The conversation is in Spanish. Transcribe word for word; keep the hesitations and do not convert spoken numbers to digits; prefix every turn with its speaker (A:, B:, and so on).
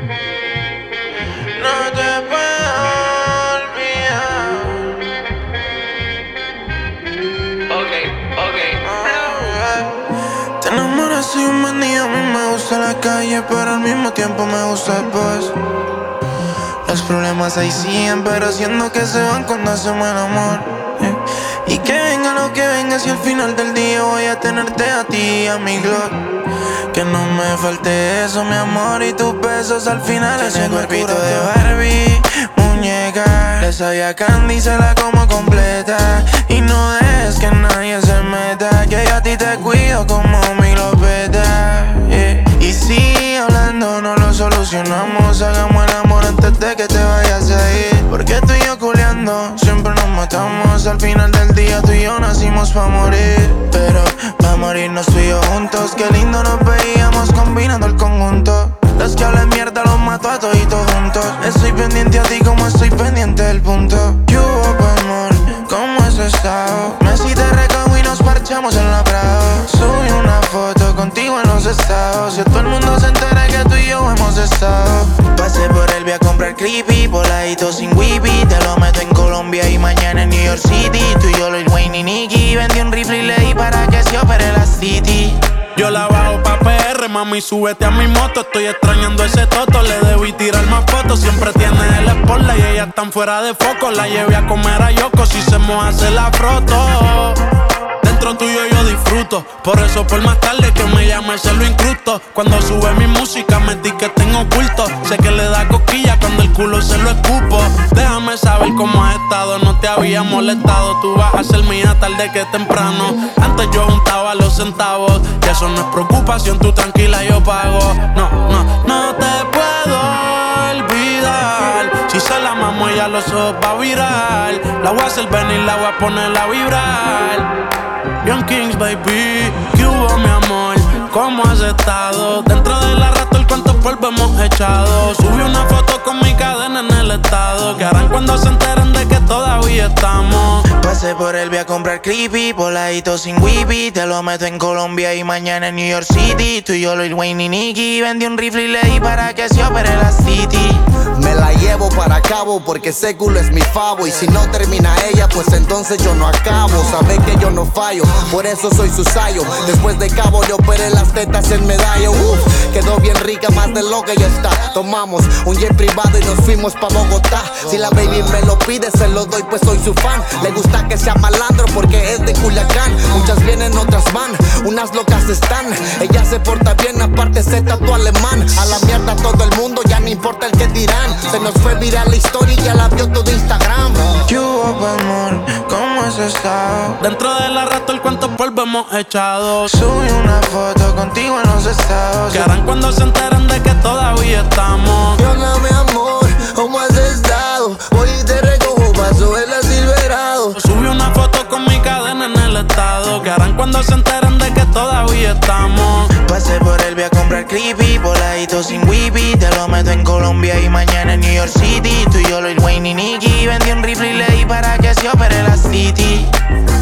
A: No te puedo olvidar.
B: Ok, ok.
A: Te enamoras y un buen día. A mí me gusta la calle, pero al mismo tiempo me gusta el bus. Los problemas ahí siguen, pero siento que se van cuando hacemos el amor. eh. Y que venga lo que venga, si al final del día voy a tenerte a ti, a mi gloria. Que no me falte eso, mi amor, y tus besos al final. Ese cuerpito de Barbie, muñeca. Le sabía Candy, se la como completa. Y no dejes que nadie se meta, que yo a ti te cuido como mi lopeta. yeah. Y si hablando no lo solucionamos, hagamos el amor antes de que te vayas a ir. Porque tú y yo culeando siempre nos matamos. Al final del día tú y yo nacimos pa' morir. Pero pa' morirnos tú y yo juntos. Qué lindo nos veíamos combinando el conjunto. Los que hablan mierda los mato a toditos juntos. Estoy pendiente a ti como estoy pendiente del punto. ¿Qué hubo, pa' amor? ¿Cómo has estado? Messi te recojo y nos parchamos en la Prado. Subí una foto contigo en los estados. Y todo el mundo se entera que tú y yo hemos estado. Pasé por él, voy a comprar creepy, voladito sin whippy. Te lo meto en Colombia y mañana en New York City. Tú y yo, Lil Wayne y Nicky. Vendí un rifle y le di para que se opere la City.
C: Yo la bajo pa' P R, mami, súbete a mi moto. Estoy extrañando ese toto, le debí tirar más fotos. Siempre tiene el espalda y ella tan fuera de foco. La llevé a comer a Yoko, si se moja se la froto. Dentro tuyo yo disfruto, por eso por más tarde que me llame se lo incrusto. Cuando sube mi música me di que tengo oculto. Sé que le da cosquilla cuando el culo se lo escupo. Déjame saber cómo has estado, no te había molestado. Tú vas a ser mía tarde que temprano. Antes yo juntaba los centavos y eso no es preocupación, tú tranquila yo pago. No, no, no te puedo olvidar. Si se la mamo ella los ojos va a virar. La voy a hacer venir, la voy a poner a vibrar. Young Kings, baby, ¿qué hubo, mi amor? ¿Cómo has estado? Dentro de la Raptor, ¿cuántos polvos hemos echado? Subí una foto con mi cadena en el estado. ¿Qué harán cuando se enteren de que todavía estamos?
A: Pasé por él, voy a comprar creepy, voladito sin whippy. Te lo meto en Colombia y mañana en New York City. Tú y yo, Lil Wayne y Nicky. Vendí un rifle y le di para que se opere la City.
D: Me la llevo para Cabo porque ese culo es mi favo. Y si no termina ella, pues entonces yo no acabo. Sabe que yo no fallo, por eso soy su sayo. Después de Cabo le operé las tetas en medalla. Uf, quedó bien rica, más de lo que ya está. Tomamos un jet privado y nos fuimos pa' Bogotá. Si la baby me lo pide, se lo doy, pues soy su fan. Le gusta que sea malandro porque es de Culiacán. Muchas vienen, otras van, unas locas están. Ella se porta bien, aparte se tatúa alemán. A la mierda todo el mundo, ya no importa el que dirán. Se nos fue viral la historia y ya la vio todo Instagram.
A: ¿Qué hubo, pa' amor? ¿Cómo has estado?
C: Dentro de la Raptor, ¿cuántos polvos hemos echado?
A: Subí una foto contigo en los estados.
C: ¿Qué harán cuando se enteren de que todavía estamos?
D: ¿Qué onda, mi amor? ¿Cómo has estado? Voy y te recojo, paso el Silverado.
C: Subí una foto con mi cadena en el estado. ¿Qué harán cuando se enteren de que todavía estamos?
A: Pasé por él, voy a comprar creepy, voladito sin whippy. Te lo meto en Colombia y mañana en New York City. Tú y yo, Lil Wayne y Nicky. Vendí un rifle y le di para que se opere la City.